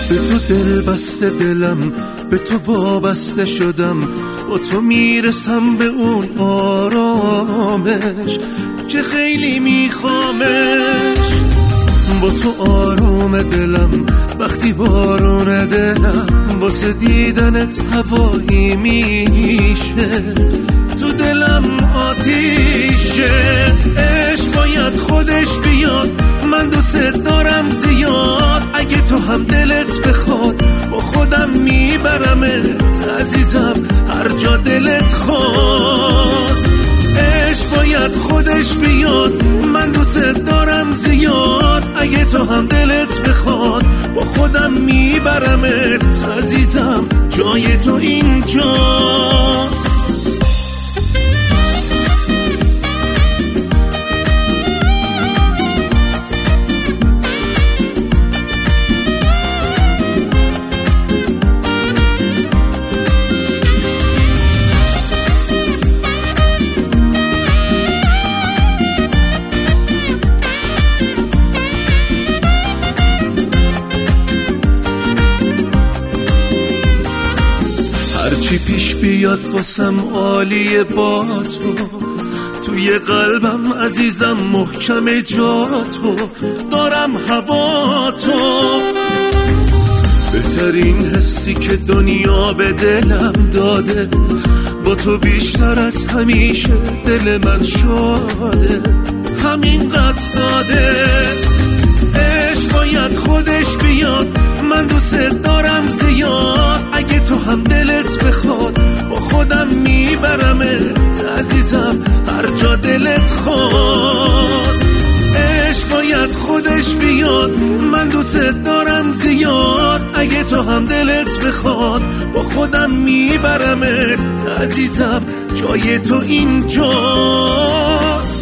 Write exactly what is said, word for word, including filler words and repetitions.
به تو دل بسته دلم، به تو وابسته شدم، با تو میرسم به اون آرامش که خیلی میخوامش. با تو آروم دلم وقتی بارون دلم واسه دیدنت هوایی میشه، تو دلم آتیشه. عشق باید خودش بیاد، من دوست دارم زیاد، اگه تو هم دلت بخواد با خودم میبرمت عزیزم هر جا دلت خواست. عشق باید خودش بیاد، من دوست دارم زیاد، اگه تو هم دلت بخواد با خودم میبرمت عزیزم جای تو اینجاست. هرچی پیش بیاد واسم عالیه با تو، توی قلبم عزیزم محکم جا تو، دارم هوا تو. بهترین حسی که دنیا به دلم داده، با تو بیشتر از همیشه دل من شاده، همینقدر ساده. عشق باید خودش بیاد، من دوست دارم زیاد، اگه تو هم دلت بخواد با خودم میبرمت عزیزم هر جا دلت خواست. عشق باید خودش بیاد، من دوست دارم زیاد، اگه تو هم دلت بخواد با خودم میبرمت عزیزم جای تو اینجاست.